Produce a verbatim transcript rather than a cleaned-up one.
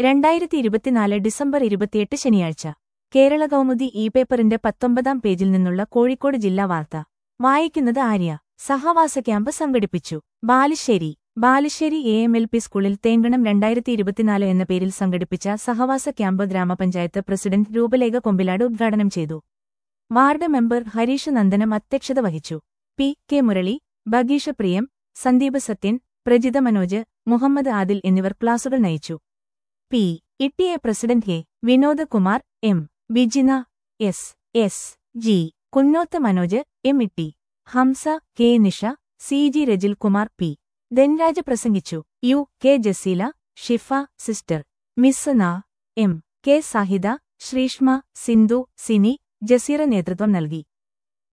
രണ്ടായിരത്തി ഇരുപത്തിനാല് ഡിസംബർ ഇരുപത്തിയെട്ട് ശനിയാഴ്ച കേരള കൗമുദി ഇ പേപ്പറിന്റെ പത്തൊമ്പതാം പേജിൽ നിന്നുള്ള കോഴിക്കോട് ജില്ലാ വാർത്ത വായിക്കുന്നത് ആര്യ. സഹവാസ ക്യാമ്പ് സംഘടിപ്പിച്ചു. Balussery Balussery A M L P സ്കൂളിൽ തേങ്കണം രണ്ടായിരത്തി ഇരുപത്തിനാല് എന്ന പേരിൽ സംഘടിപ്പിച്ച സഹവാസ ക്യാമ്പ് ഗ്രാമപഞ്ചായത്ത് പ്രസിഡന്റ് രൂപലേഖ കൊമ്പിലാട് ഉദ്ഘാടനം ചെയ്തു. വാർഡ് മെമ്പർ ഹരീഷ് നന്ദനം അധ്യക്ഷത വഹിച്ചു. പി കെ മുരളി, ബഗീഷ പ്രിയം, സന്ദീപ് സത്യൻ, പ്രജിത മനോജ്, മുഹമ്മദ് ആദിൽ എന്നിവർ ക്ലാസുകൾ നയിച്ചു. P E A president A Vinod Kumar, M Bijina, S S G Kunnoth Manoj, M E Hamza, K Nisha, C G Rajil Kumar, P Dhanraj പ്രസംഗിച്ചു. U K Jaseela, Shifa, sister മിസ് ന, എം കെ സാഹിദ, ശ്രീഷ്മ, സിന്ധു, സിനി, ജസീറ നേതൃത്വം നൽകി.